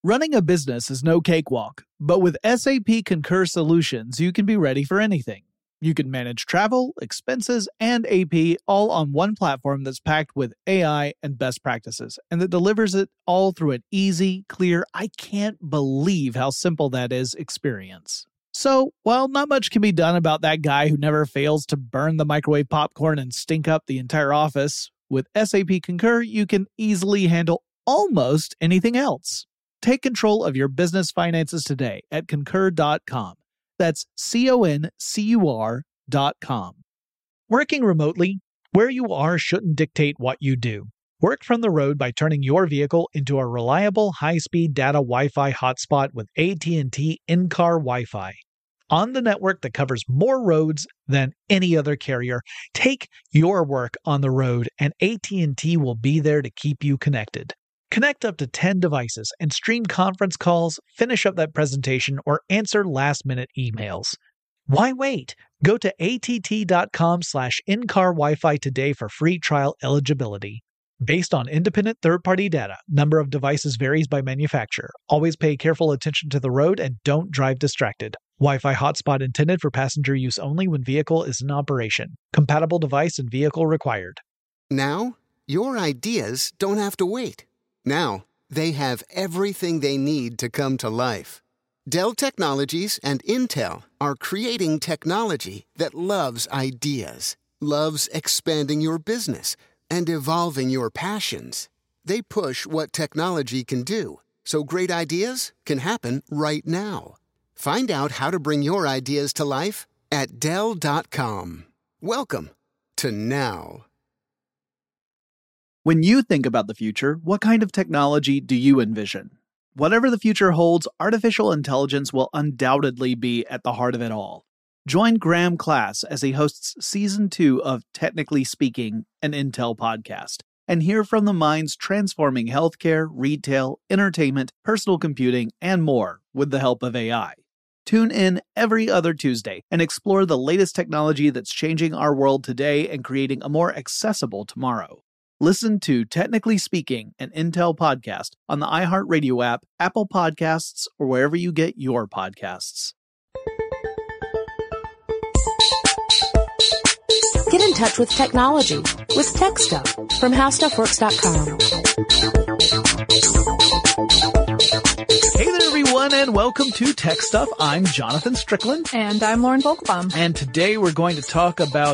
Running a business is no cakewalk, but with SAP Concur Solutions, you can be ready for anything. You can manage travel, expenses, and AP all on one platform that's packed with AI and best practices, and that delivers it all through an easy, clear, I can't believe how simple that is experience. So, while not much can be done about that guy who never fails to burn the microwave popcorn and stink up the entire office, with SAP Concur, you can easily handle almost anything else. Take control of your business finances today at Concur.com. That's CONCUR.com. Working remotely, where you are shouldn't dictate what you do. Work from the road by turning your vehicle into a reliable high-speed data Wi-Fi hotspot with AT&T in-car Wi-Fi. On the network that covers more roads than any other carrier, take your work on the road and AT&T will be there to keep you connected. Connect up to 10 devices and stream conference calls, finish up that presentation, or answer last-minute emails. Why wait? Go to att.com/in-car Wi-Fi today for free trial eligibility. Based on independent third-party data, number of devices varies by manufacturer. Always pay careful attention to the road and don't drive distracted. Wi-Fi hotspot intended for passenger use only when vehicle is in operation. Compatible device and vehicle required. Now, your ideas don't have to wait. Now, they have everything they need to come to life. Dell Technologies and Intel are creating technology that loves ideas, loves expanding your business, and evolving your passions. They push what technology can do, so great ideas can happen right now. Find out how to bring your ideas to life at Dell.com. Welcome to now. When you think about the future, what kind of technology do you envision? Whatever the future holds, artificial intelligence will undoubtedly be at the heart of it all. Join Graham Class as he hosts Season 2 of Technically Speaking, an Intel podcast, and hear from the minds transforming healthcare, retail, entertainment, personal computing, and more with the help of AI. Tune in every other Tuesday and explore the latest technology that's changing our world today and creating a more accessible tomorrow. Listen to Technically Speaking, an Intel podcast on the iHeartRadio app, Apple Podcasts, or wherever you get your podcasts. Get in touch with technology with Tech Stuff from HowStuffWorks.com. Hey there, everyone, and welcome to Tech Stuff. I'm Jonathan Strickland. And I'm Lauren Vogelbaum. And today we're going to talk about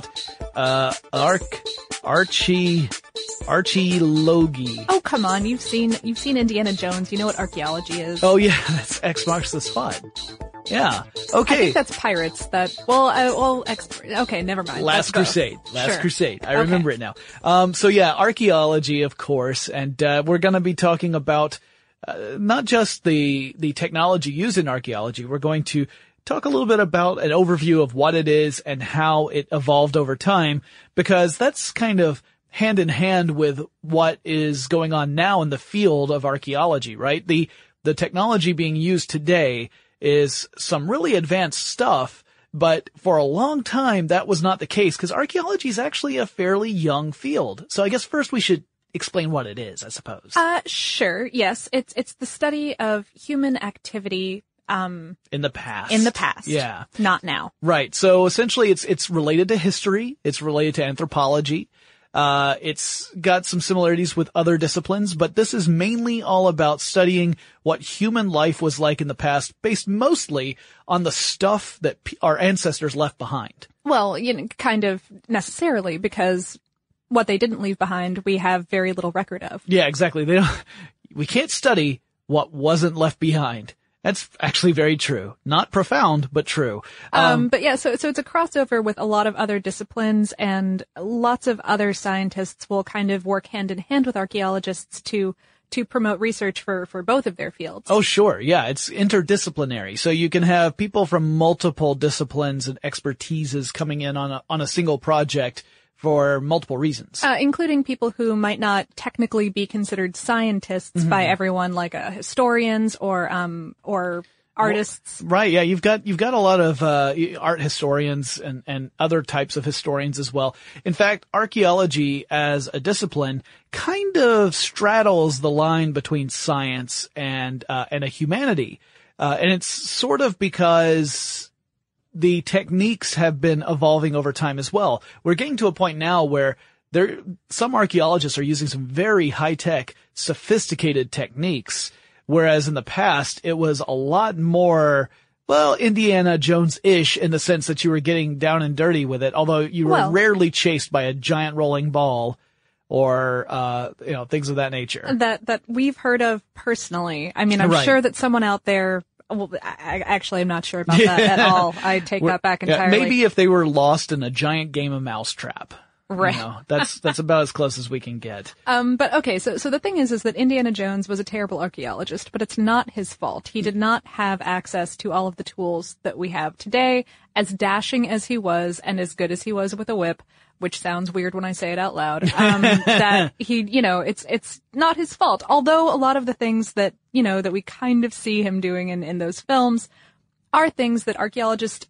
Archaeology. Oh, come on. You've seen Indiana Jones. You know what archaeology is. Oh, yeah. That's X marks the spot. Yeah. Okay. I think that's pirates. Okay, never mind. Last Crusade. Sure. Crusade. I remember it now. So yeah, archaeology, of course. And, we're going to be talking about, not just the technology used in archaeology. We're going to talk a little bit about an overview of what it is and how it evolved over time, because that's kind of hand in hand with what is going on now in the field of archaeology, right? The technology being used today is some really advanced stuff, but for a long time that was not the case, because archaeology is actually a fairly young field. So I guess first we should explain what it is, I suppose. Sure. Yes. It's the study of human activity in the past. Yeah. Not now. Right. So essentially it's related to history. It's related to anthropology. It's got some similarities with other disciplines, but this is mainly all about studying what human life was like in the past, based mostly on the stuff that our ancestors left behind. Well, kind of necessarily, because what they didn't leave behind, we have very little record of. Yeah, exactly. We can't study what wasn't left behind. That's actually very true. Not profound, but true. But yeah, so it's a crossover with a lot of other disciplines, and lots of other scientists will kind of work hand in hand with archaeologists to promote research for both of their fields. Oh, sure. Yeah, it's interdisciplinary. So you can have people from multiple disciplines and expertises coming in on a single project for multiple reasons. Including people who might not technically be considered scientists by everyone, like historians or artists. Right. Yeah. You've got a lot of, art historians and other types of historians as well. In fact, archaeology as a discipline kind of straddles the line between science and a humanity. And it's sort of because the techniques have been evolving over time as well. We're getting to a point now where some archaeologists are using some very high-tech, sophisticated techniques, whereas in the past it was a lot more, well, Indiana Jones-ish in the sense that you were getting down and dirty with it, although you were rarely chased by a giant rolling ball or, things of that nature. That we've heard of personally. I mean, I'm sure that someone out there, well, I'm not sure about that at all. I take that back entirely. Maybe if they were lost in a giant game of Mousetrap. Right. That's about as close as we can get. But okay, so the thing is that Indiana Jones was a terrible archaeologist, but it's not his fault. He did not have access to all of the tools that we have today. As dashing as he was and as good as he was with a whip, which sounds weird when I say it out loud, that he, it's not his fault. Although a lot of the things that, that we kind of see him doing in those films are things that archaeologists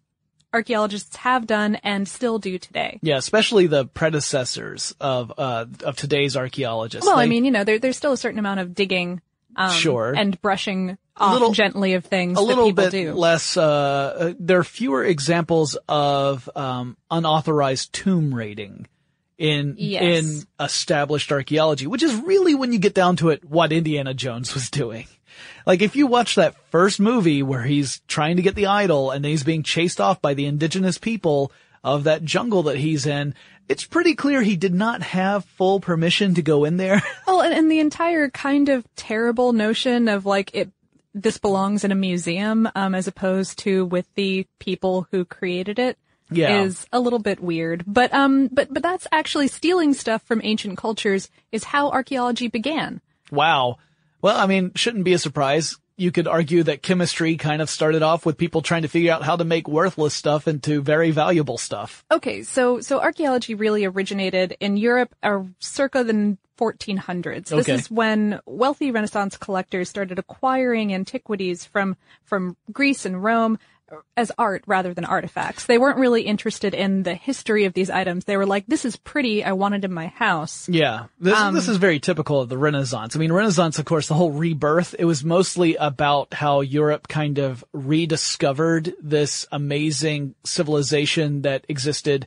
have done and still do today. Yeah, especially the predecessors of today's archaeologists. Well, there's still a certain amount of digging, and brushing off gently of things that people do. A little bit less, there are fewer examples of, unauthorized tomb raiding in established archaeology, which is really, when you get down to it, what Indiana Jones was doing. Like, if you watch that first movie where he's trying to get the idol and then he's being chased off by the indigenous people of that jungle that he's in, it's pretty clear he did not have full permission to go in there. Well, and the entire kind of terrible notion of this belongs in a museum, as opposed to with the people who created it. Yeah. Is a little bit weird. But that's actually stealing stuff from ancient cultures is how archaeology began. Wow. Well, shouldn't be a surprise. You could argue that chemistry kind of started off with people trying to figure out how to make worthless stuff into very valuable stuff. Okay, so archaeology really originated in Europe circa the 1400s. This is when wealthy Renaissance collectors started acquiring antiquities from Greece and Rome as art rather than artifacts. They weren't really interested in the history of these items. They were like, this is pretty, I want it in my house. Yeah. This is very typical of the Renaissance. Renaissance, of course, the whole rebirth, it was mostly about how Europe kind of rediscovered this amazing civilization that existed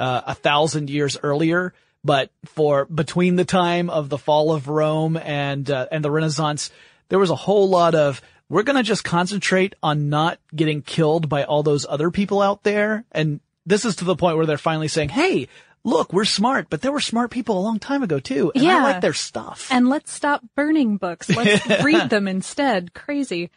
1,000 years earlier. But between the time of the fall of Rome and the Renaissance, there was a whole lot of, we're going to just concentrate on not getting killed by all those other people out there. And this is to the point where they're finally saying, hey, look, we're smart, but there were smart people a long time ago too. And I like their stuff. And let's stop burning books. Let's read them instead. Crazy.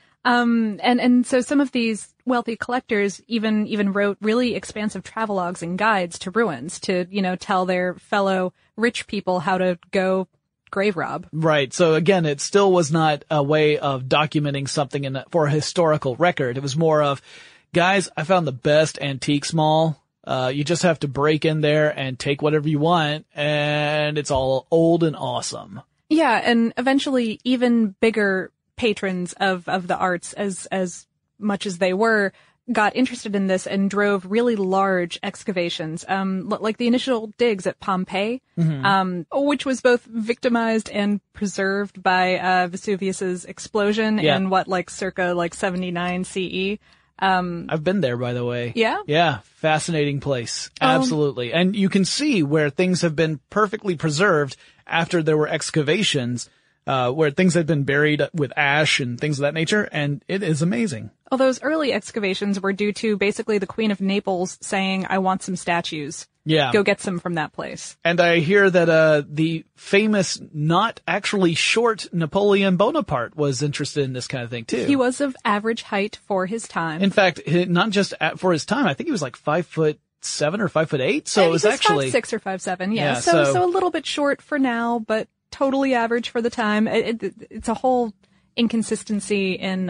And so some of these wealthy collectors even wrote really expansive travelogues and guides to ruins to, tell their fellow rich people how to go grave rob. Right. So again, it still was not a way of documenting something for a historical record. It was more of, guys, I found the best antiques mall. You just have to break in there and take whatever you want, and it's all old and awesome. Yeah, and eventually even bigger patrons of the arts, as much as they were, got interested in this and drove really large excavations, like the initial digs at Pompeii, which was both victimized and preserved by Vesuvius's explosion in circa 79 CE. I've been there, by the way. Yeah? Yeah. Fascinating place. Absolutely. And you can see where things have been perfectly preserved after there were excavations, where things had been buried with ash and things of that nature, and it is amazing. Well, those early excavations were due to basically the Queen of Naples saying, I want some statues. Yeah. Go get some from that place. And I hear that the famous, not actually short Napoleon Bonaparte was interested in this kind of thing too. He was of average height for his time. In fact, not just for his time, I think he was like 5'7" or 5'8". So it was actually 5'6" or 5'7". Yeah. So a little bit short for now, but totally average for the time. It's a whole inconsistency in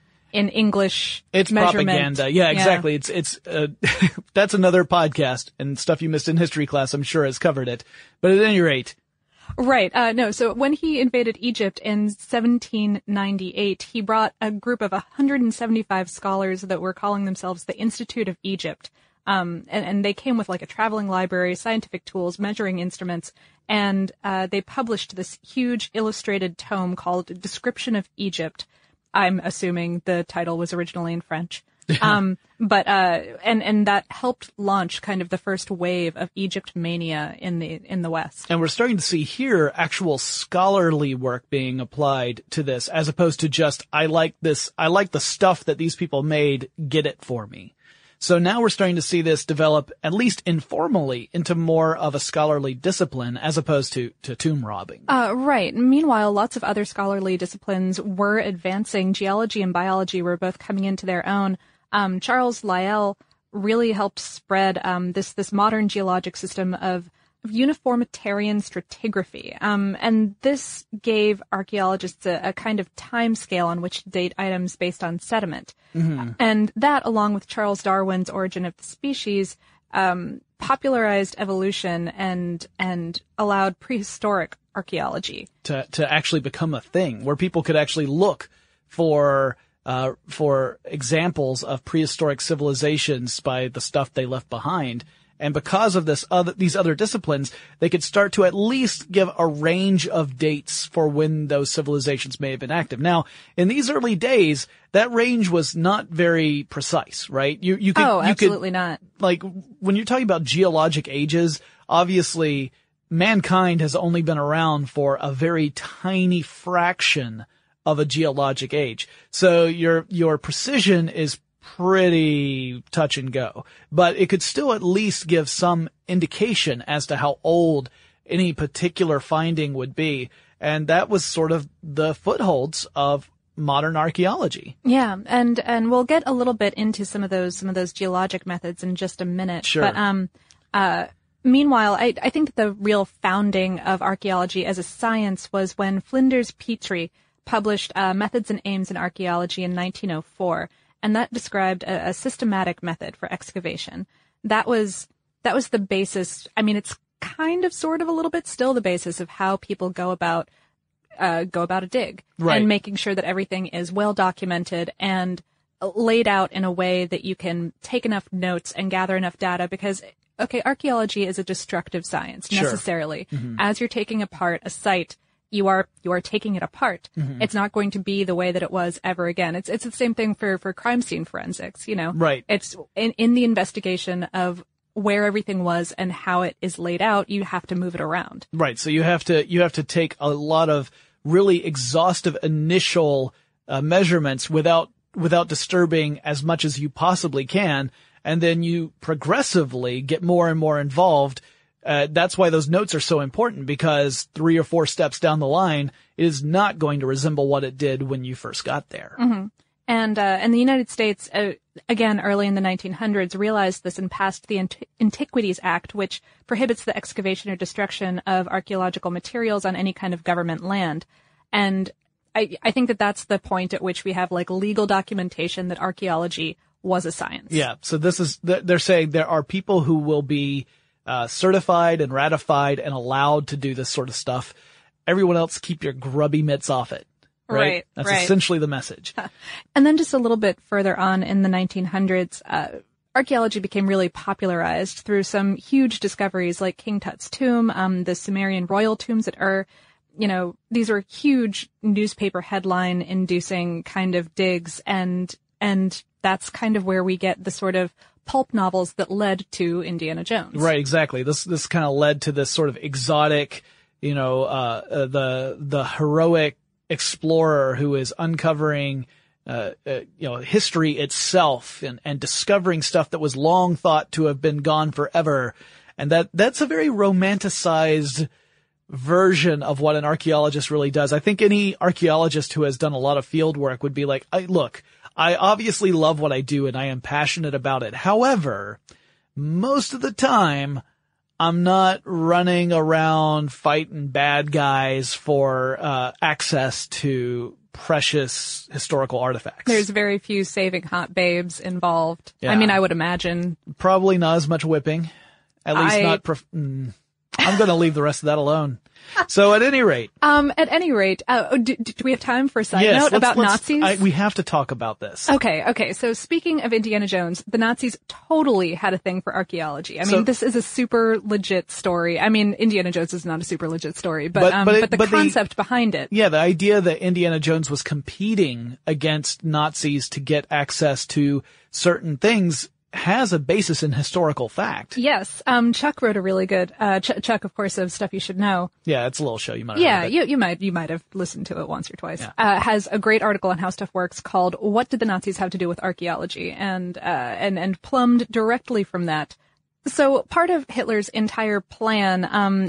English measurement. Propaganda. Yeah, exactly. It's that's another podcast, and Stuff You Missed in History Class, I'm sure, has covered it. But at any rate, Right. No, so when he invaded Egypt in 1798, he brought a group of 175 scholars that were calling themselves the Institute of Egypt. And they came with like a traveling library, scientific tools, measuring instruments, and they published this huge illustrated tome called Description of Egypt. I'm assuming the title was originally in French. But that helped launch kind of the first wave of Egypt mania in the West. And we're starting to see here actual scholarly work being applied to this, as opposed to just, I like the stuff that these people made, get it for me. So now we're starting to see this develop, at least informally, into more of a scholarly discipline as opposed to tomb robbing. Right. Meanwhile, lots of other scholarly disciplines were advancing. Geology and biology were both coming into their own. Charles Lyell really helped spread this modern geologic system of uniformitarian stratigraphy. And this gave archaeologists a kind of time scale on which to date items based on sediment. Mm-hmm. And that, along with Charles Darwin's Origin of the Species, popularized evolution and allowed prehistoric archaeology to actually become a thing where people could actually look for examples of prehistoric civilizations by the stuff they left behind. And because of these other disciplines, they could start to at least give a range of dates for when those civilizations may have been active. Now, in these early days, that range was not very precise, right? Absolutely not. Like, when you're talking about geologic ages, obviously, mankind has only been around for a very tiny fraction of a geologic age. So your precision is pretty touch and go, but it could still at least give some indication as to how old any particular finding would be. And that was sort of the footholds of modern archaeology. Yeah. And we'll get a little bit into some of those geologic methods in just a minute. Sure. But, meanwhile, I think that the real founding of archaeology as a science was when Flinders Petrie published, Methods and Aims in Archaeology in 1904. And that described a systematic method for excavation. That was the basis. I mean, it's kind of, sort of, a little bit still the basis of how people go about a dig, right, and making sure that everything is well documented and laid out in a way that you can take enough notes and gather enough data. Because, okay, archaeology is a destructive science, sure, necessarily. Mm-hmm. As you're taking apart a site, you are taking it apart. Mm-hmm. It's not going to be the way that it was ever again. It's the same thing for crime scene forensics, Right. It's in the investigation of where everything was and how it is laid out, you have to move it around. Right. So you have to take a lot of really exhaustive initial measurements without disturbing as much as you possibly can, and then you progressively get more and more involved. That's why those notes are so important, because 3 or 4 steps down the line, it is not going to resemble what it did when you first got there. Mm-hmm. And the United States, again, early in the 1900s, realized this and passed the Antiquities Act, which prohibits the excavation or destruction of archaeological materials on any kind of government land. And I think that that's the point at which we have like legal documentation that archaeology was a science. Yeah. So they're saying there are people who will be certified and ratified and allowed to do this sort of stuff. Everyone else, keep your grubby mitts off it. Right. That's right. essentially the message. And then just a little bit further on in the 1900s, archaeology became really popularized through some huge discoveries like King Tut's tomb, the Sumerian royal tombs at Ur. These are huge newspaper headline inducing kind of digs, and that's kind of where we get the sort of pulp novels that led to Indiana Jones. Right, exactly. This kind of led to this sort of exotic, the heroic explorer who is uncovering, history itself and discovering stuff that was long thought to have been gone forever. And that's a very romanticized version of what an archaeologist really does. I think any archaeologist who has done a lot of field work would be like, I obviously love what I do and I am passionate about it. However, most of the time, I'm not running around fighting bad guys for access to precious historical artifacts. There's very few saving hot babes involved. Yeah. I mean, I would imagine. Probably not as much whipping. At least not... I'm going to leave the rest of that alone. So at any rate, do we have time for a side note about Nazis? We have to talk about this. Okay. So speaking of Indiana Jones, the Nazis totally had a thing for archaeology. I mean, this is a super legit story. I mean, Indiana Jones is not a super legit story, but the concept behind it. Yeah, the idea that Indiana Jones was competing against Nazis to get access to certain things has a basis in historical fact. Yes. Chuck wrote a really good, Chuck, of course, of Stuff You Should Know. Yeah, it's a little show. You might have heard it. you might have listened to it once or twice. Yeah. Has a great article on How Stuff Works called What Did the Nazis Have to Do with Archaeology? And plumbed directly from that. So part of Hitler's entire plan,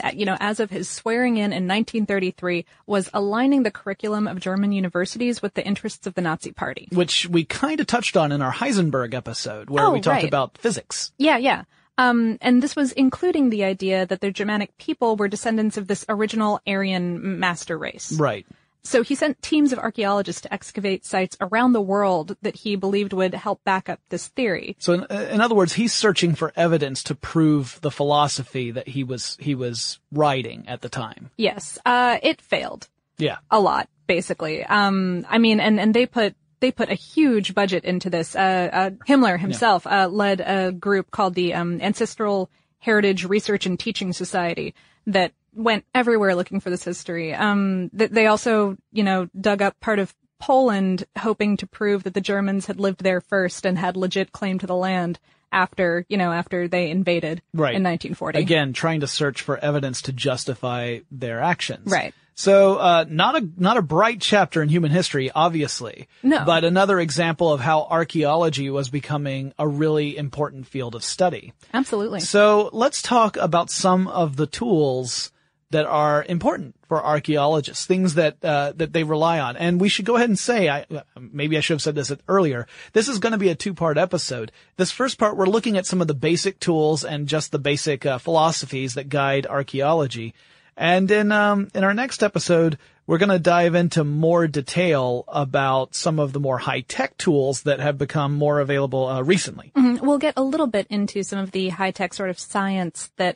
as of his swearing in 1933, was aligning the curriculum of German universities with the interests of the Nazi Party. Which we kind of touched on in our Heisenberg episode, where we talked about physics. Yeah. And this was including the idea that the Germanic people were descendants of this original Aryan master race. Right. So he sent teams of archaeologists to excavate sites around the world that he believed would help back up this theory. So in other words, he's searching for evidence to prove the philosophy that he was writing at the time. Yes. It failed. Yeah. A lot, basically. And they put a huge budget into this. Himmler himself, led a group called the, Ancestral Heritage Research and Teaching Society that went everywhere looking for this history. They also, dug up part of Poland, hoping to prove that the Germans had lived there first and had legit claim to the land after they invaded in 1940. Again, trying to search for evidence to justify their actions. Right. So, not a bright chapter in human history, obviously. No. But another example of how archaeology was becoming a really important field of study. Absolutely. So let's talk about some of the tools that are important for archaeologists, things that they rely on. And we should go ahead and say, maybe I should have said this earlier, this is going to be a 2-part episode. This first part, we're looking at some of the basic tools and just the basic philosophies that guide archaeology. And in our next episode, we're going to dive into more detail about some of the more high-tech tools that have become more available recently. Mm-hmm. We'll get a little bit into some of the high-tech sort of science that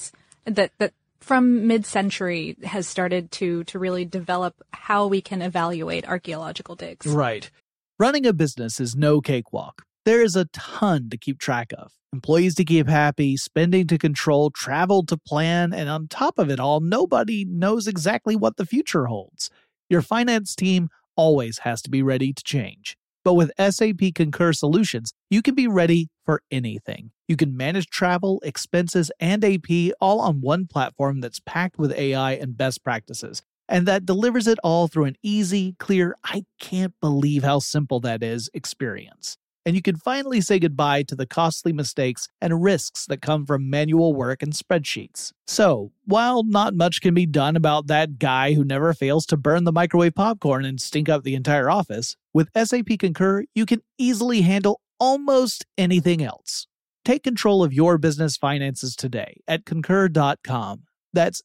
from mid-century has started to really develop how we can evaluate archaeological digs. Right. Running a business is no cakewalk. There is a ton to keep track of. Employees to keep happy, spending to control, travel to plan, and on top of it all, nobody knows exactly what the future holds. Your finance team always has to be ready to change. But with SAP Concur Solutions, you can be ready for anything. You can manage travel, expenses, and AP all on one platform that's packed with AI and best practices, and that delivers it all through an easy, clear, I can't believe how simple that is experience. And you can finally say goodbye to the costly mistakes and risks that come from manual work and spreadsheets. So, while not much can be done about that guy who never fails to burn the microwave popcorn and stink up the entire office, with SAP Concur, you can easily handle almost anything else. Take control of your business finances today at Concur.com. That's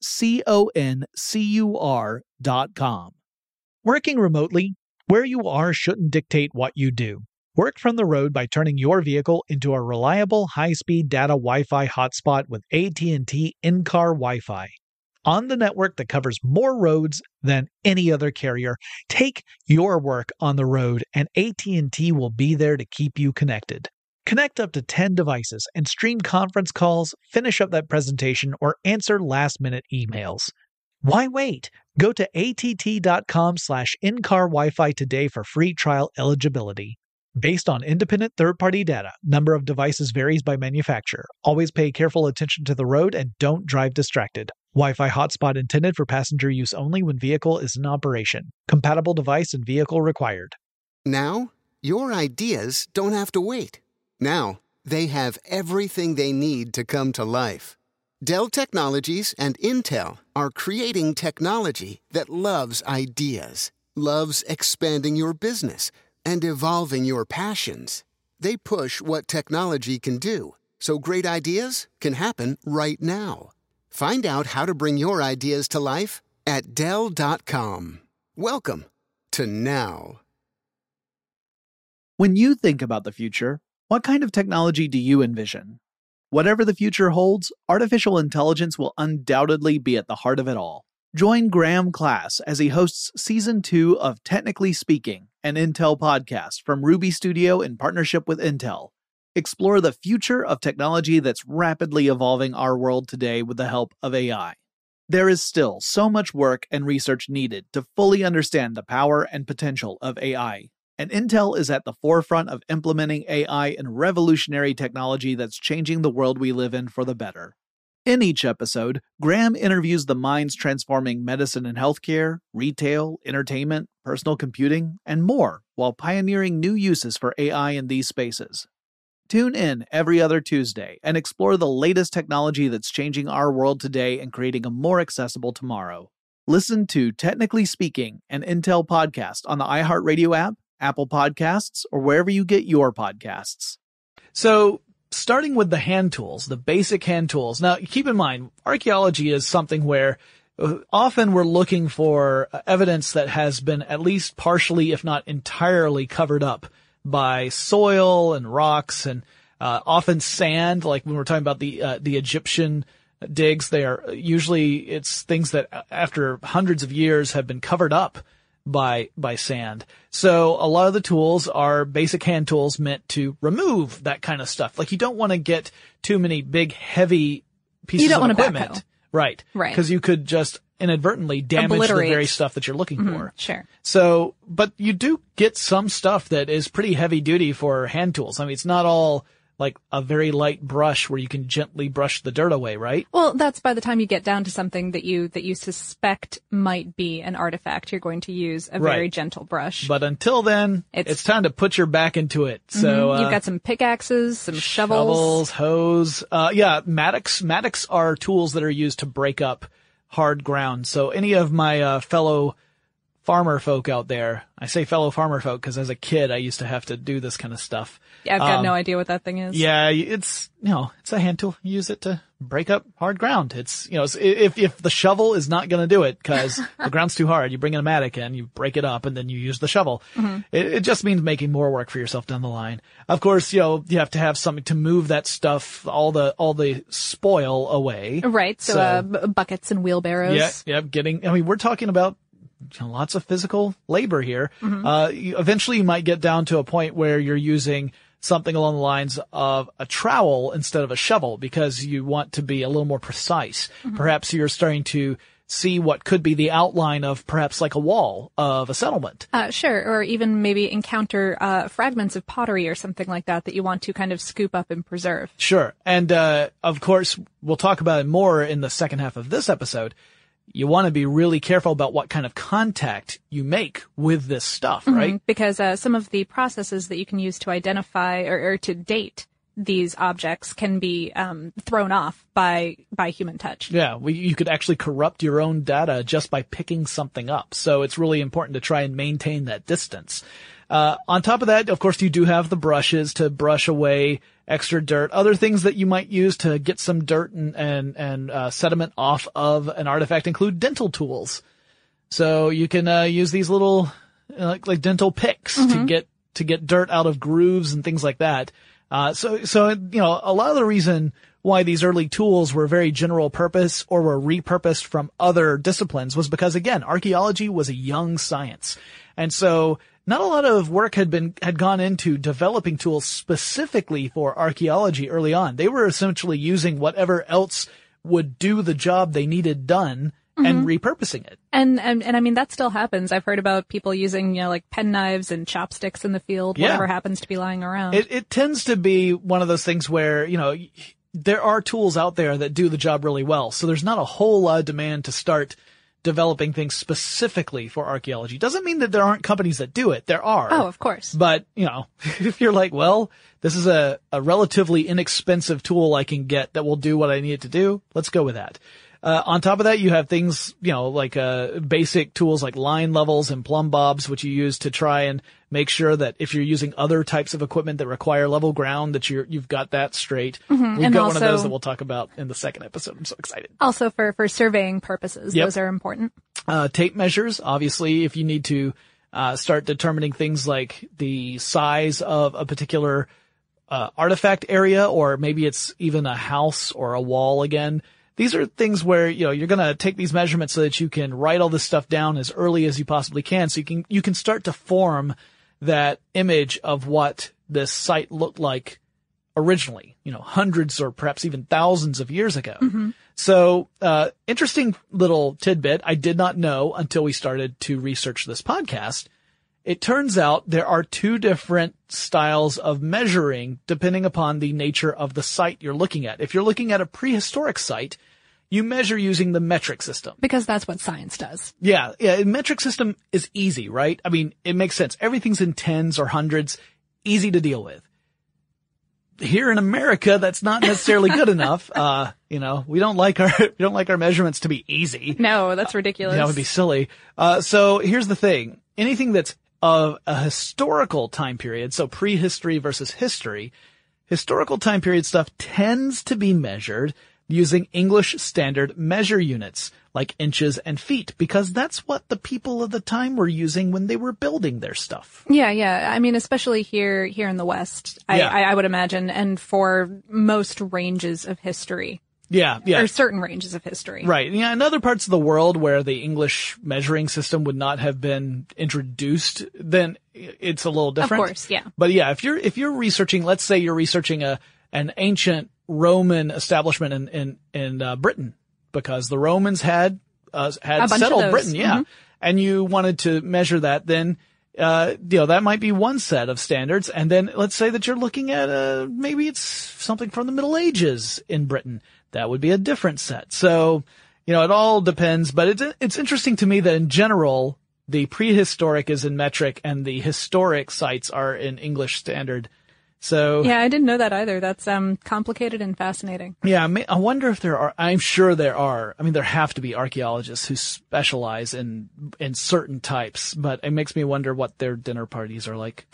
CONCUR.com. Working remotely, where you are shouldn't dictate what you do. Work from the road by turning your vehicle into a reliable high-speed data Wi-Fi hotspot with AT&T in-car Wi-Fi. On the network that covers more roads than any other carrier, take your work on the road and AT&T will be there to keep you connected. Connect up to 10 devices and stream conference calls, finish up that presentation, or answer last-minute emails. Why wait? Go to att.com/in-car Wi-Fi today for free trial eligibility. Based on independent third-party data, number of devices varies by manufacturer. Always pay careful attention to the road and don't drive distracted. Wi-Fi hotspot intended for passenger use only when vehicle is in operation. Compatible device and vehicle required. Now, your ideas don't have to wait. Now, they have everything they need to come to life. Dell Technologies and Intel are creating technology that loves ideas, loves expanding your business, and evolving your passions. They push what technology can do, so great ideas can happen right now. Find out how to bring your ideas to life at Dell.com. Welcome to now. When you think about the future, what kind of technology do you envision? Whatever the future holds, artificial intelligence will undoubtedly be at the heart of it all. Join Graham Class as he hosts Season 2 of Technically Speaking, an Intel podcast from Ruby Studio in partnership with Intel. Explore the future of technology that's rapidly evolving our world today with the help of AI. There is still so much work and research needed to fully understand the power and potential of AI, and Intel is at the forefront of implementing AI in revolutionary technology that's changing the world we live in for the better. In each episode, Graham interviews the minds transforming medicine and healthcare, retail, entertainment, personal computing, and more, while pioneering new uses for AI in these spaces. Tune in every other Tuesday and explore the latest technology that's changing our world today and creating a more accessible tomorrow. Listen to Technically Speaking, an Intel podcast on the iHeartRadio app, Apple Podcasts, or wherever you get your podcasts. So, starting with the hand tools, the basic hand tools. Now, keep in mind, archaeology is something where often we're looking for evidence that has been at least partially, if not entirely, covered up by soil and rocks and often sand. Like when we're talking about the Egyptian digs, it's things that after hundreds of years have been covered up by sand. So a lot of the tools are basic hand tools meant to remove that kind of stuff. Like you don't want to get too many big, heavy pieces of equipment. Backhoe. Right. Because you could just inadvertently damage the very stuff that you're looking for. Sure. So, but you do get some stuff that is pretty heavy duty for hand tools. I mean, it's not all like a very light brush where you can gently brush the dirt away, right? Well, that's by the time you get down to something that you suspect might be an artifact, you're going to use a very gentle brush. But until then, it's time to put your back into it. So you've got some pickaxes, some shovels, hose. Mattocks. Mattocks are tools that are used to break up hard ground. So any of my fellow farmer folk out there, I say fellow farmer folk because as a kid I used to have to do this kind of stuff. Yeah, I've got no idea what that thing is. Yeah, it's a hand tool. You use it to break up hard ground. It's, if the shovel is not going to do it because the ground's too hard, you bring in a mattock in, you break it up, and then you use the shovel. Mm-hmm. It just means making more work for yourself down the line. Of course, you have to have something to move that stuff, all the spoil away. Right. So buckets and wheelbarrows. Yeah. We're talking about lots of physical labor here. Mm-hmm. Eventually you might get down to a point where you're using something along the lines of a trowel instead of a shovel because you want to be a little more precise. Mm-hmm. Perhaps you're starting to see what could be the outline of perhaps like a wall of a settlement. Sure. Or even maybe encounter fragments of pottery or something like that you want to kind of scoop up and preserve. Sure. And of course, we'll talk about it more in the second half of this episode. You want to be really careful about what kind of contact you make with this stuff, right? Because some of the processes that you can use to identify or to date these objects can be thrown off by human touch. Yeah, you could actually corrupt your own data just by picking something up. So it's really important to try and maintain that distance. On top of that, of course, you do have the brushes to brush away extra dirt. Other things that you might use to get some dirt and sediment off of an artifact include dental tools. So you can use these little like dental picks to get dirt out of grooves and things like that. So a lot of the reason why these early tools were very general purpose or were repurposed from other disciplines was because, again, archaeology was a young science. And so not a lot of work had gone into developing tools specifically for archaeology early on. They were essentially using whatever else would do the job they needed done and repurposing it. And I mean, that still happens. I've heard about people using, like penknives and chopsticks in the field, whatever happens to be lying around. It tends to be one of those things where, there are tools out there that do the job really well. So there's not a whole lot of demand to start developing things specifically for archaeology. Doesn't mean that there aren't companies that do it. There are. Oh, of course. But, if you're like, well, this is a relatively inexpensive tool I can get that will do what I need it to do, let's go with that. On top of that, you have things, like basic tools like line levels and plumb bobs, which you use to try and make sure that if you're using other types of equipment that require level ground, that you've got that straight. Mm-hmm. We've got one of those that we'll talk about in the second episode. I'm so excited. Also for surveying purposes, those are important. Tape measures, obviously, if you need to start determining things like the size of a particular artifact area, or maybe it's even a house or a wall again. These are things where, you're going to take these measurements so that you can write all this stuff down as early as you possibly can. So you can start to form that image of what this site looked like originally, hundreds or perhaps even thousands of years ago. Mm-hmm. So, interesting little tidbit I did not know until we started to research this podcast. It turns out there are two different styles of measuring depending upon the nature of the site you're looking at. If you're looking at a prehistoric site, you measure using the metric system. Because that's what science does. Yeah. Metric system is easy, right? I mean, it makes sense. Everything's in tens or hundreds, easy to deal with. Here in America, that's not necessarily good enough. We don't like our measurements to be easy. No, that's ridiculous. That would be silly. So here's the thing. Anything that's of a historical time period, so prehistory versus history, historical time period stuff tends to be measured using English standard measure units like inches and feet, because that's what the people of the time were using when they were building their stuff. Yeah. I mean, especially here in the West, I would imagine, and for most ranges of history. Yeah. Or certain ranges of history. Right. Yeah. In other parts of the world where the English measuring system would not have been introduced, then it's a little different. Of course, yeah. But yeah, if you're researching, let's say you're researching an ancient Roman establishment in Britain, because the Romans had settled Britain, yeah. Mm-hmm. And you wanted to measure that, then that might be one set of standards. And then let's say that you're looking at maybe it's something from the Middle Ages in Britain. That would be a different set. So, it all depends, but it's interesting to me that in general, the prehistoric is in metric and the historic sites are in English standard. So. Yeah, I didn't know that either. That's, complicated and fascinating. Yeah, I wonder if I'm sure there are. I mean, there have to be archaeologists who specialize in certain types, but it makes me wonder what their dinner parties are like.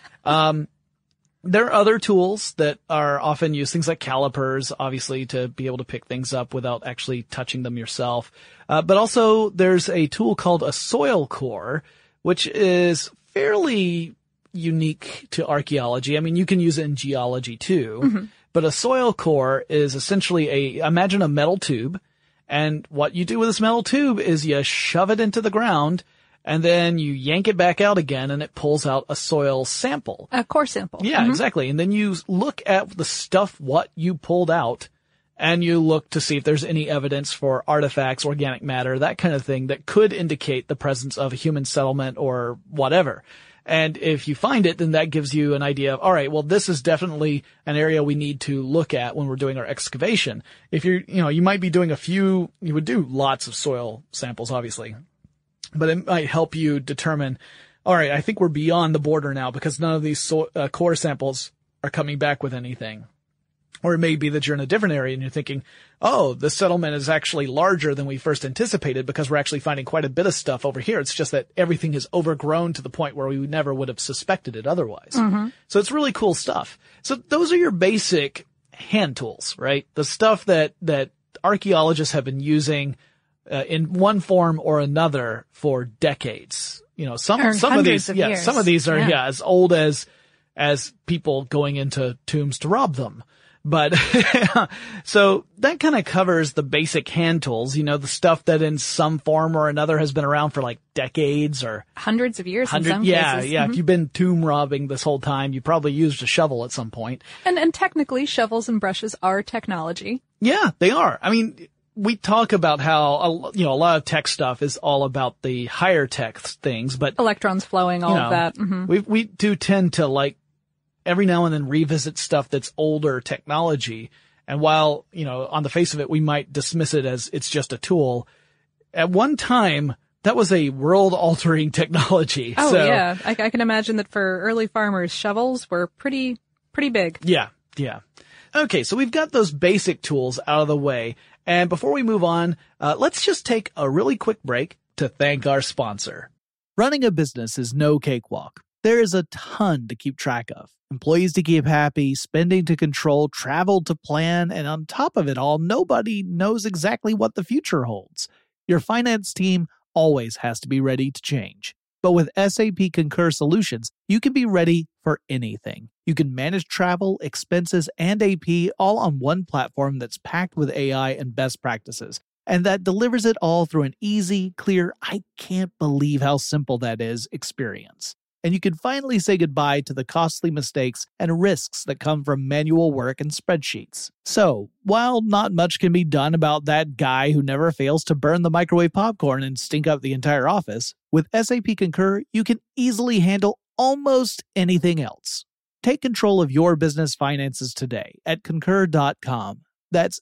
There are other tools that are often used, things like calipers, obviously, to be able to pick things up without actually touching them yourself. But also there's a tool called a soil core, which is fairly unique to archaeology. I mean, you can use it in geology too, mm-hmm. But a soil core is essentially imagine a metal tube. And what you do with this metal tube is you shove it into the ground, and then you yank it back out again, and it pulls out a soil sample. A core sample. Yeah, mm-hmm. Exactly. And then you look at the stuff, what you pulled out, and you look to see if there's any evidence for artifacts, organic matter, that kind of thing that could indicate the presence of a human settlement or whatever. And if you find it, then that gives you an idea of, all right, well, this is definitely an area we need to look at when we're doing our excavation. If you might be doing you would do lots of soil samples, obviously. But it might help you determine, all right, I think we're beyond the border now because none of these core samples are coming back with anything. Or it may be that you're in a different area and you're thinking, oh, the settlement is actually larger than we first anticipated because we're actually finding quite a bit of stuff over here. It's just that everything has overgrown to the point where we never would have suspected it otherwise. Mm-hmm. So it's really cool stuff. So those are your basic hand tools, right? The stuff that archaeologists have been using in one form or another for decades. Some of these are as old as people going into tombs to rob them. But so that kind of covers the basic hand tools, the stuff that in some form or another has been around for like decades or hundreds of years. In some cases. Yeah. Mm-hmm. If you've been tomb robbing this whole time, you probably used a shovel at some point. And technically shovels and brushes are technology. Yeah, they are. I mean, we talk about how, a lot of tech stuff is all about the higher tech things, but electrons flowing, all of that. Mm-hmm. We do tend to every now and then revisit stuff that's older technology. And while, on the face of it, we might dismiss it as it's just a tool. At one time, that was a world altering technology. Oh, yeah. I can imagine that for early farmers, shovels were pretty big. Yeah. Okay. So we've got those basic tools out of the way. And before we move on, let's just take a really quick break to thank our sponsor. Running a business is no cakewalk. There is a ton to keep track of. Employees to keep happy, spending to control, travel to plan, and on top of it all, nobody knows exactly what the future holds. Your finance team always has to be ready to change. But with SAP Concur Solutions, you can be ready for anything. You can manage travel, expenses, and AP all on one platform that's packed with AI and best practices, and that delivers it all through an easy, clear, I can't believe how simple that is experience. And you can finally say goodbye to the costly mistakes and risks that come from manual work and spreadsheets. So, while not much can be done about that guy who never fails to burn the microwave popcorn and stink up the entire office, with SAP Concur, you can easily handle almost anything else. Take control of your business finances today at Concur.com. That's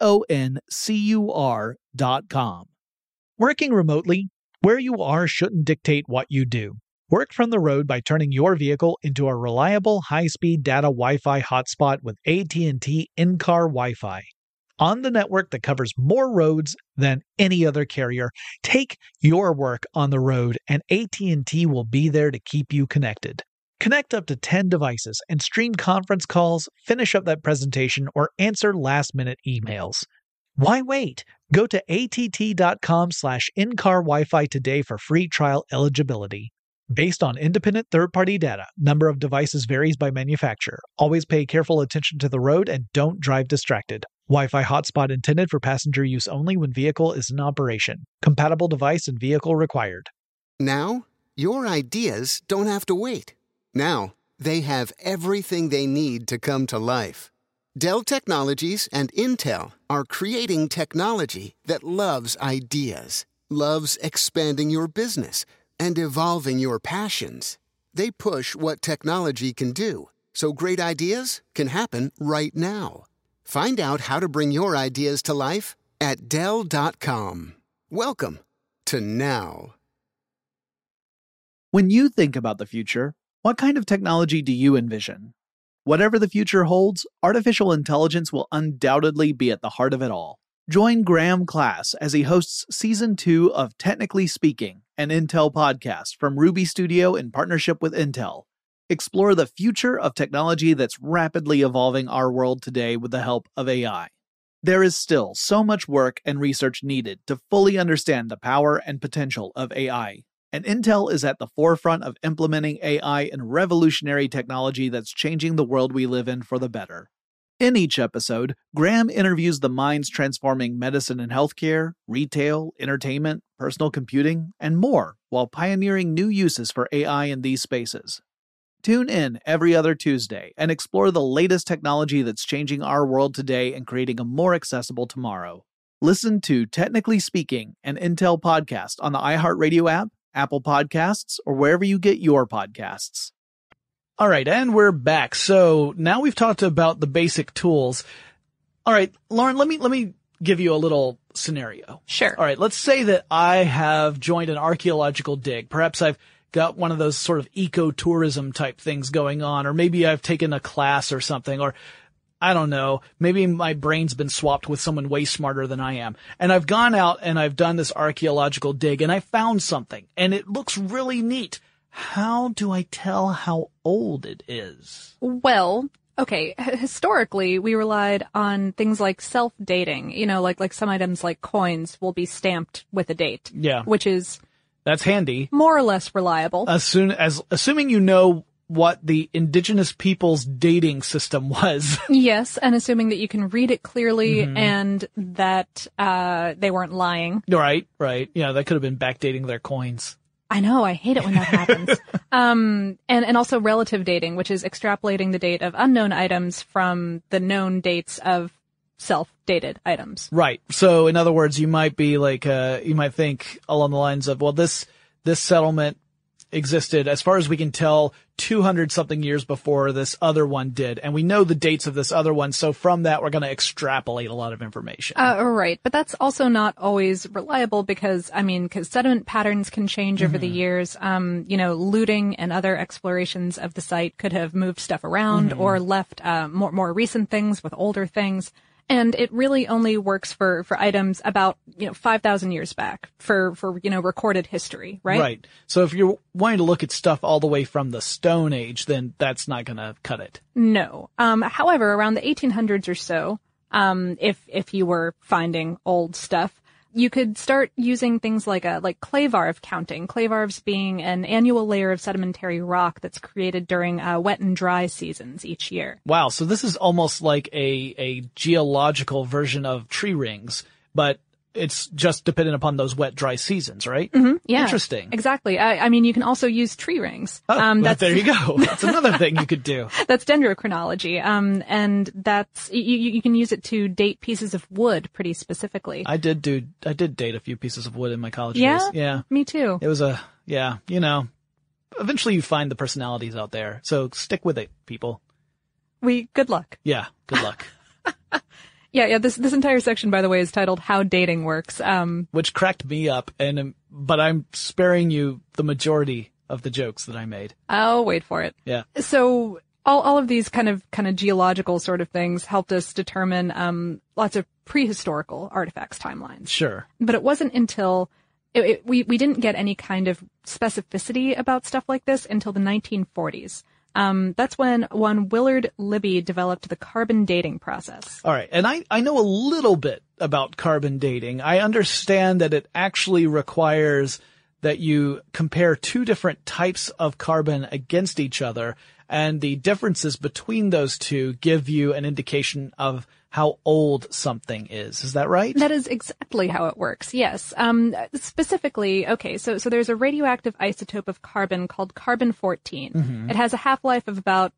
CONCUR.com. Working remotely, where you are shouldn't dictate what you do. Work from the road by turning your vehicle into a reliable high-speed data Wi-Fi hotspot with AT&T in-car Wi-Fi. On the network that covers more roads than any other carrier, take your work on the road and AT&T will be there to keep you connected. Connect up to 10 devices and stream conference calls, finish up that presentation, or answer last-minute emails. Why wait? Go to att.com/in-car Wi-Fi today for free trial eligibility. Based on independent third-party data, number of devices varies by manufacturer. Always pay careful attention to the road and don't drive distracted. Wi-Fi hotspot intended for passenger use only when vehicle is in operation. Compatible device and vehicle required. Now, your ideas don't have to wait. Now, they have everything they need to come to life. Dell Technologies and Intel are creating technology that loves ideas, loves expanding your business, and evolving your passions. They push what technology can do, so great ideas can happen right now. Find out how to bring your ideas to life at Dell.com. Welcome to now. When you think about the future, what kind of technology do you envision? Whatever the future holds, artificial intelligence will undoubtedly be at the heart of it all. Join Graham Class as he hosts Season 2 of Technically Speaking, an Intel podcast from Ruby Studio in partnership with Intel. Explore the future of technology that's rapidly evolving our world today with the help of AI. There is still so much work and research needed to fully understand the power and potential of AI, and Intel is at the forefront of implementing AI in revolutionary technology that's changing the world we live in for the better. In each episode, Graham interviews the minds transforming medicine and healthcare, retail, entertainment, personal computing, and more, while pioneering new uses for AI in these spaces. Tune in every other Tuesday and explore the latest technology that's changing our world today and creating a more accessible tomorrow. Listen to Technically Speaking, an Intel podcast on the iHeartRadio app, Apple Podcasts, or wherever you get your podcasts. All right, and we're back. So now we've talked about the basic tools. All right, Lauren, let me give you a little scenario. Sure. All right, let's say that I have joined an archaeological dig. Perhaps I've got one of those sort of ecotourism type things going on, or maybe I've taken a class or something, or I don't know, maybe my brain's been swapped with someone way smarter than I am. And I've gone out and I've done this archaeological dig and I found something and it looks really neat. How do I tell how old it is? Well, okay, historically, we relied on things like self-dating. You know, like some items like coins will be stamped with a date. Yeah. Which is... That's handy. More or less reliable. Assuming you know what the indigenous people's dating system was. Yes, and assuming that you can read it clearly and that they weren't lying. Right. Yeah, that could have been backdating their coins. I know, I hate it when that happens. And also relative dating, which is extrapolating the date of unknown items from the known dates of self-dated items. Right. So in other words, you might be like, you might think along the lines of, well, this settlement existed, as far as we can tell, 200 something years before this other one did. And we know the dates of this other one. So from that, we're going to extrapolate a lot of information. Right. But that's also not always reliable because sediment patterns can change over the years. Looting and other explorations of the site could have moved stuff around or left, more recent things with older things. And it really only works for items about, 5,000 years back for recorded history, right? Right. So if you're wanting to look at stuff all the way from the Stone Age, then that's not going to cut it. No. However, around the 1800s or so, if you were finding old stuff, You could start using things like clavarv counting. Clavarvs being an annual layer of sedimentary rock that's created during wet and dry seasons each year. Wow, so this is almost like a geological version of tree rings, but it's just dependent upon those wet, dry seasons, right? Mm-hmm, yeah. Interesting. Exactly. I mean, you can also use tree rings. There you go. That's another thing you could do. That's dendrochronology. And that's, you can use it to date pieces of wood pretty specifically. I did date a few pieces of wood in my college Yeah? days. Yeah. Me too. It was eventually you find the personalities out there. So stick with it, people. Good luck. Yeah. Good luck. Yeah. This entire section, by the way, is titled "How Dating Works," which cracked me up, but I'm sparing you the majority of the jokes that I made. I'll wait for it. Yeah. So all of these kind of geological sort of things helped us determine lots of prehistorical artifacts timelines. Sure. But it wasn't until we didn't get any kind of specificity about stuff like this until the 1940s. That's when one Willard Libby developed the carbon dating process. All right. And I know a little bit about carbon dating. I understand that it actually requires that you compare two different types of carbon against each other, and the differences between those two give you an indication of how old something is. Is that right? That is exactly how it works, yes. Specifically, okay, so there's a radioactive isotope of carbon called carbon-14. Mm-hmm. It has a half-life of about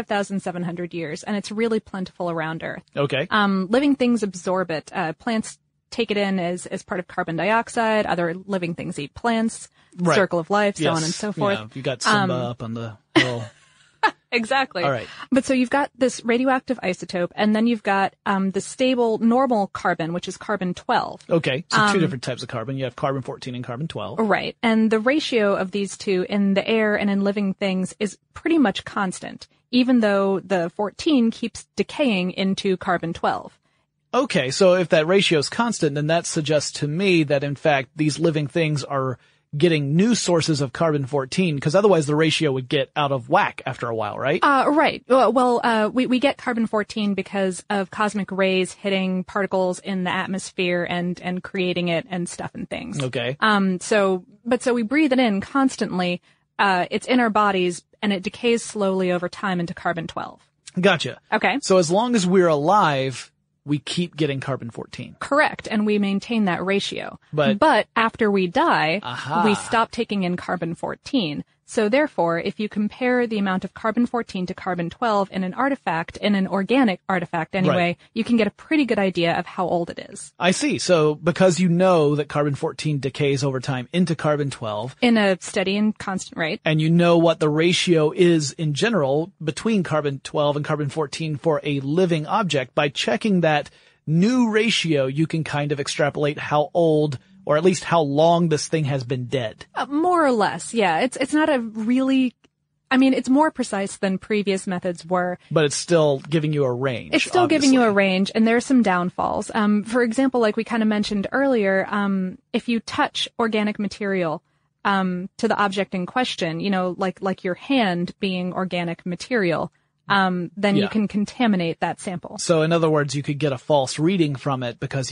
5,700 years, and it's really plentiful around Earth. Okay. Living things absorb it. Plants take it in as part of carbon dioxide. Other living things eat plants. Right. Circle of life, so on and so forth. Yeah, you got Simba up on the hill. Exactly. All right. But so you've got this radioactive isotope, and then you've got the stable normal carbon, which is carbon-12. Okay, so two different types of carbon. You have carbon-14 and carbon-12. Right. And the ratio of these two in the air and in living things is pretty much constant, even though the 14 keeps decaying into carbon-12. Okay, so if that ratio is constant, then that suggests to me that, in fact, these living things are getting new sources of carbon-14, because otherwise the ratio would get out of whack after a while, right? Right. Well, we get carbon-14 because of cosmic rays hitting particles in the atmosphere and creating it and stuff and things. Okay. So we breathe it in constantly. It's in our bodies, and it decays slowly over time into carbon-12. Gotcha. Okay. So as long as we're alive, we keep getting carbon-14. Correct, and we maintain that ratio. But after we die, we stop taking in carbon-14. So therefore, if you compare the amount of carbon-14 to carbon-12 in an artifact, in an organic artifact anyway, right, you can get a pretty good idea of how old it is. I see. So because you know that carbon-14 decays over time into carbon-12. In a steady and constant rate. And you know what the ratio is in general between carbon-12 and carbon-14 for a living object. By checking that new ratio, you can kind of extrapolate how old, or at least how long, this thing has been dead. More or less, yeah. It's not a really, it's more precise than previous methods were. But it's still giving you a range. It's still obviously giving you a range, and there are some downfalls. For example, like we kind of mentioned earlier, if you touch organic material, to the object in question, like your hand being organic material, then you can contaminate that sample. So in other words, you could get a false reading from it because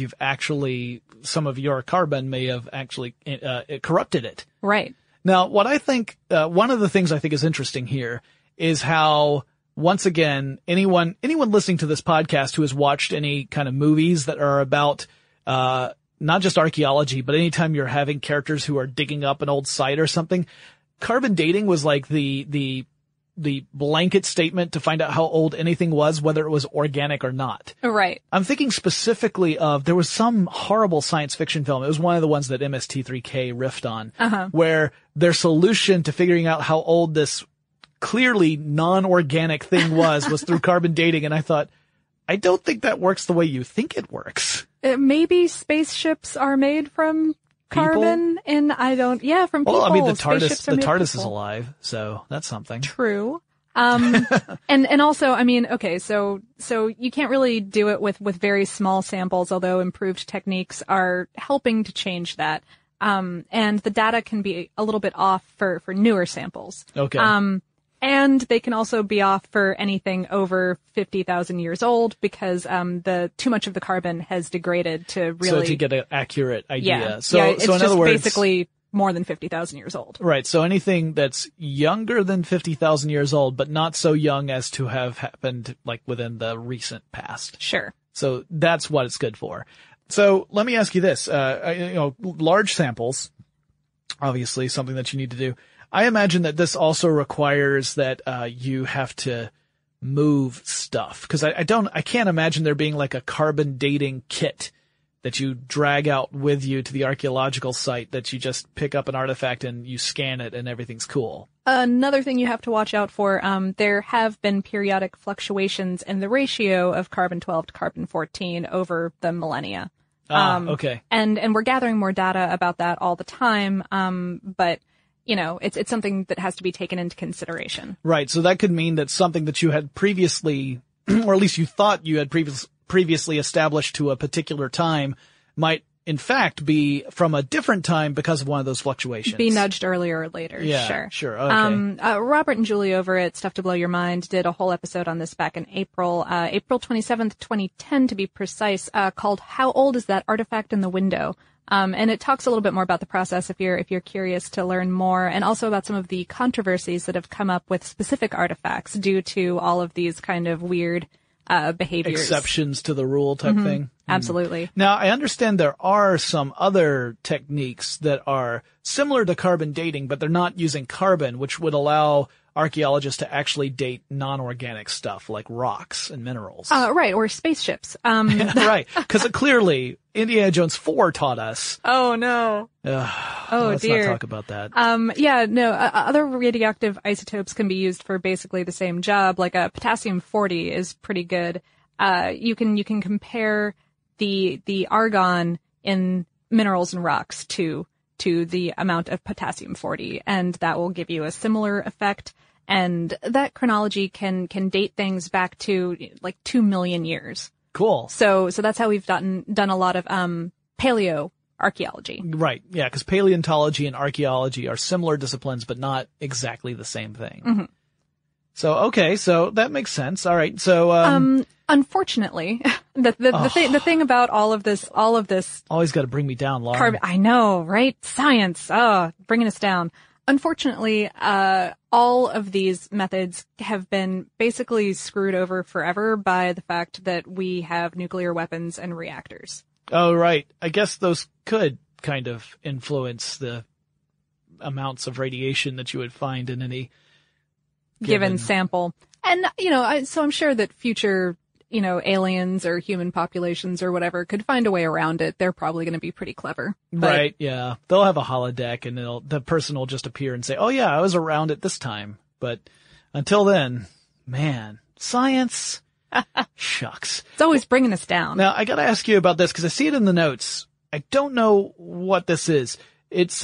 some of your carbon may have actually corrupted it. Right. Now, what I think, one of the things I think is interesting here is how, once again, anyone listening to this podcast who has watched any kind of movies that are about, not just archaeology, but anytime you're having characters who are digging up an old site or something, carbon dating was like the blanket statement to find out how old anything was, whether it was organic or not. Right. I'm thinking specifically of, there was some horrible science fiction film. It was one of the ones that MST3K riffed on, where their solution to figuring out how old this clearly non-organic thing was through carbon dating. And I thought, I don't think that works the way you think it works. Maybe spaceships are made from carbon, and from people. Well, the TARDIS is alive, so that's something. True. And also, okay, so you can't really do it with very small samples, although improved techniques are helping to change that. And the data can be a little bit off for newer samples. Okay. And they can also be off for anything over 50,000 years old because too much of the carbon has degraded to really... So to get an accurate idea. Yeah, So it's in just other words, basically more than 50,000 years old. Right, so anything that's younger than 50,000 years old, but not so young as to have happened like within the recent past. Sure. So that's what it's good for. So let me ask you this, large samples, obviously something that you need to do. I imagine that this also requires that you have to move stuff, because I can't imagine there being like a carbon dating kit that you drag out with you to the archaeological site that you just pick up an artifact and you scan it and everything's cool. Another thing you have to watch out for, there have been periodic fluctuations in the ratio of carbon-12 to carbon-14 over the millennia. Okay. And we're gathering more data about that all the time, but it's something that has to be taken into consideration. Right, so that could mean that something that you had previously, or at least you thought you had previously established to a particular time might in fact be from a different time because of one of those fluctuations. Be nudged earlier or later. Yeah, sure. Okay. Robert and Julie over at Stuff to Blow Your Mind did a whole episode on this back in April 27th, 2010 to be precise, called How Old is That Artifact in the Window? And it talks a little bit more about the process if you're curious to learn more, and also about some of the controversies that have come up with specific artifacts due to all of these kind of weird behaviors. Exceptions to the rule type thing. Absolutely. Now, I understand there are some other techniques that are similar to carbon dating, but they're not using carbon, which would allow archaeologists to actually date non-organic stuff like rocks and minerals. Right, or spaceships. Right, because clearly Indiana Jones 4 taught us. Oh no. Let's dear. not talk about that. Other radioactive isotopes can be used for basically the same job. Like potassium-40 is pretty good. You can compare the argon in minerals and rocks to the amount of potassium-40, and that will give you a similar effect. And that chronology can date things back to like 2 million years. Cool. So that's how we've done a lot of paleo archaeology. Right. Yeah, because paleontology and archaeology are similar disciplines, but not exactly the same thing. Mm-hmm. So so that makes sense. All right. So unfortunately, the thing about all of this always got to bring me down, Lauren. I know, right? Science, bringing us down. Unfortunately, all of these methods have been basically screwed over forever by the fact that we have nuclear weapons and reactors. Oh, right. I guess those could kind of influence the amounts of radiation that you would find in any given sample. And, so I'm sure that future, aliens or human populations or whatever could find a way around it. They're probably going to be pretty clever. Right, yeah. They'll have a holodeck and the person will just appear and say, oh yeah, I was around at this time. But until then, man, science, shucks. It's always bringing us down. Now, I gotta ask you about this because I see it in the notes. I don't know what this is. It's,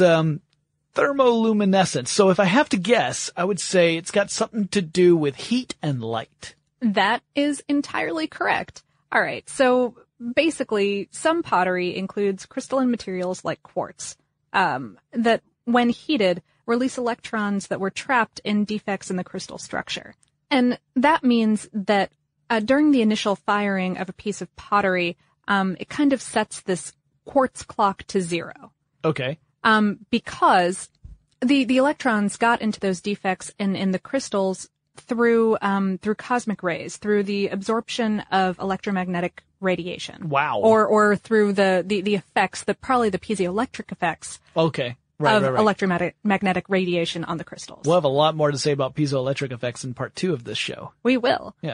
thermoluminescence. So if I have to guess, I would say it's got something to do with heat and light. That is entirely correct. All right. So basically, some pottery includes crystalline materials like quartz, that when heated release electrons that were trapped in defects in the crystal structure. And that means that during the initial firing of a piece of pottery, it kind of sets this quartz clock to zero. Okay. Because the electrons got into those defects in the crystals through cosmic rays, through the absorption of electromagnetic radiation. Wow. Or through the effects, probably the piezoelectric effects. Okay. Right. Electromagnetic radiation on the crystals. We'll have a lot more to say about piezoelectric effects in part 2 of this show. We will. Yeah.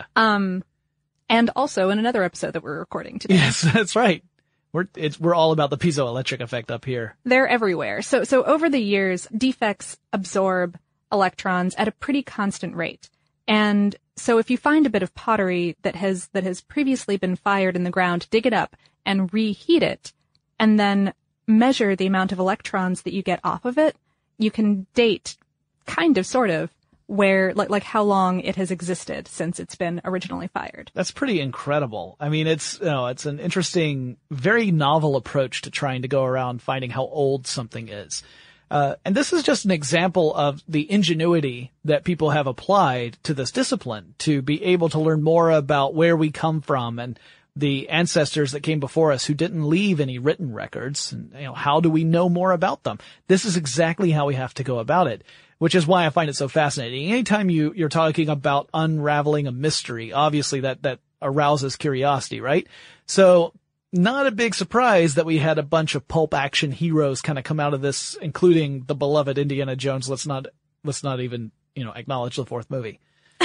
And also in another episode that we're recording today. Yes, that's right. We're all about the piezoelectric effect up here. They're everywhere. So over the years, defects absorb electrons at a pretty constant rate. And so if you find a bit of pottery that has previously been fired in the ground, dig it up and reheat it, and then measure the amount of electrons that you get off of it, you can date kind of, sort of, where, like how long it has existed since it's been originally fired. That's pretty incredible. I mean, it's an interesting, very novel approach to trying to go around finding how old something is. And this is just an example of the ingenuity that people have applied to this discipline to be able to learn more about where we come from and the ancestors that came before us who didn't leave any written records. And, how do we know more about them? This is exactly how we have to go about it, which is why I find it so fascinating. Anytime you're talking about unraveling a mystery, obviously that arouses curiosity, right? So not a big surprise that we had a bunch of pulp action heroes kind of come out of this, including the beloved Indiana Jones. Let's not even, acknowledge the fourth movie.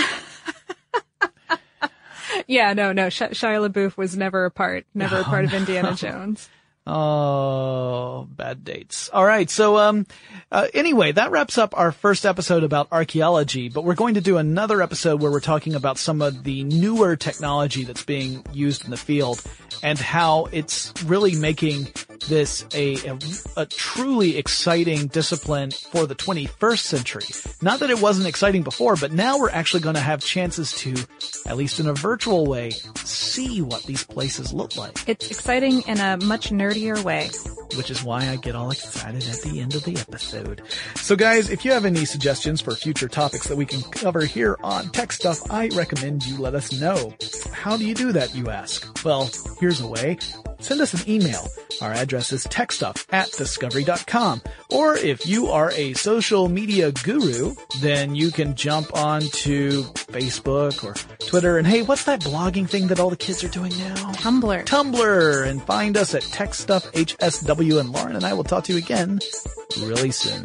Yeah, no. Shia LaBeouf was never a part of Indiana Jones. Oh, bad dates. All right. So, anyway, that wraps up our first episode about archaeology, but we're going to do another episode where we're talking about some of the newer technology that's being used in the field and how it's really making this a truly exciting discipline for the 21st century. Not that it wasn't exciting before, but now we're actually going to have chances to, at least in a virtual way, see what these places look like. It's exciting in a much nerdier way. Which is why I get all excited at the end of the episode. So guys, if you have any suggestions for future topics that we can cover here on Tech Stuff, I recommend you let us know. How do you do that, you ask? Well, here's a way. Send us an email. Our address is techstuff@discovery.com. Or if you are a social media guru, then you can jump on to Facebook or Twitter. And hey, what's that blogging thing that all the kids are doing now? Tumblr. And find us at TechStuffHSW. And Lauren and I will talk to you again really soon.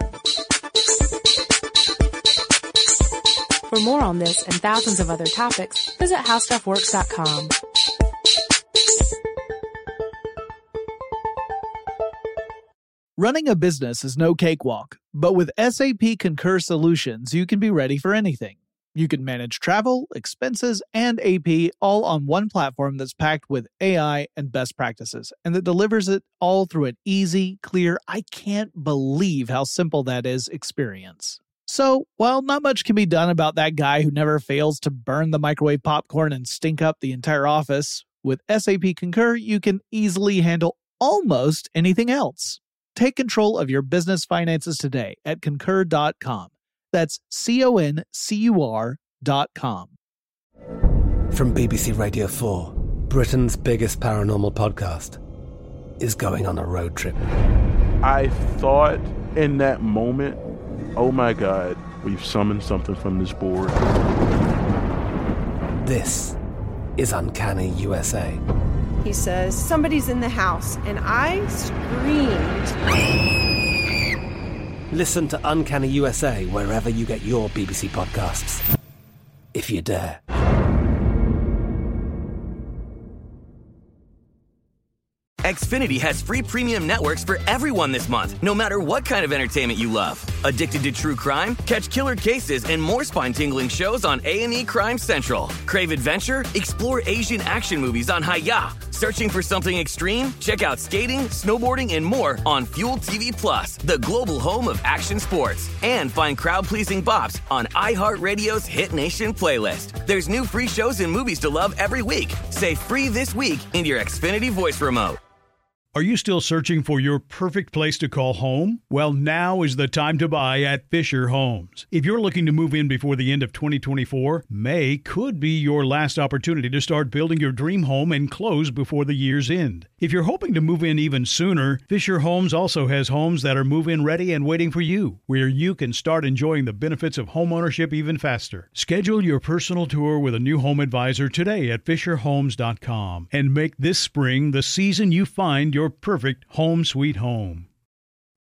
For more on this and thousands of other topics, visit HowStuffWorks.com. Running a business is no cakewalk, but with SAP Concur Solutions, you can be ready for anything. You can manage travel, expenses, and AP all on one platform that's packed with AI and best practices, and that delivers it all through an easy, clear, I can't believe how simple that is experience. So, while not much can be done about that guy who never fails to burn the microwave popcorn and stink up the entire office, with SAP Concur, you can easily handle almost anything else. Take control of your business finances today at Concur.com. That's CONCUR.com. From BBC Radio 4, Britain's biggest paranormal podcast is going on a road trip. I thought in that moment, oh my God, we've summoned something from this board. This is Uncanny USA. He says, somebody's in the house, and I screamed. Listen to Uncanny USA wherever you get your BBC podcasts, if you dare. Xfinity has free premium networks for everyone this month, no matter what kind of entertainment you love. Addicted to true crime? Catch killer cases and more spine-tingling shows on A&E Crime Central. Crave adventure? Explore Asian action movies on Hi-Ya. Searching for something extreme? Check out skating, snowboarding, and more on Fuel TV Plus, the global home of action sports. And find crowd-pleasing bops on iHeartRadio's Hit Nation playlist. There's new free shows and movies to love every week. Say free this week in your Xfinity voice remote. Are you still searching for your perfect place to call home? Well, now is the time to buy at Fisher Homes. If you're looking to move in before the end of 2024, May could be your last opportunity to start building your dream home and close before the year's end. If you're hoping to move in even sooner, Fisher Homes also has homes that are move-in ready and waiting for you, where you can start enjoying the benefits of homeownership even faster. Schedule your personal tour with a new home advisor today at FisherHomes.com and make this spring the season you find your perfect home sweet home.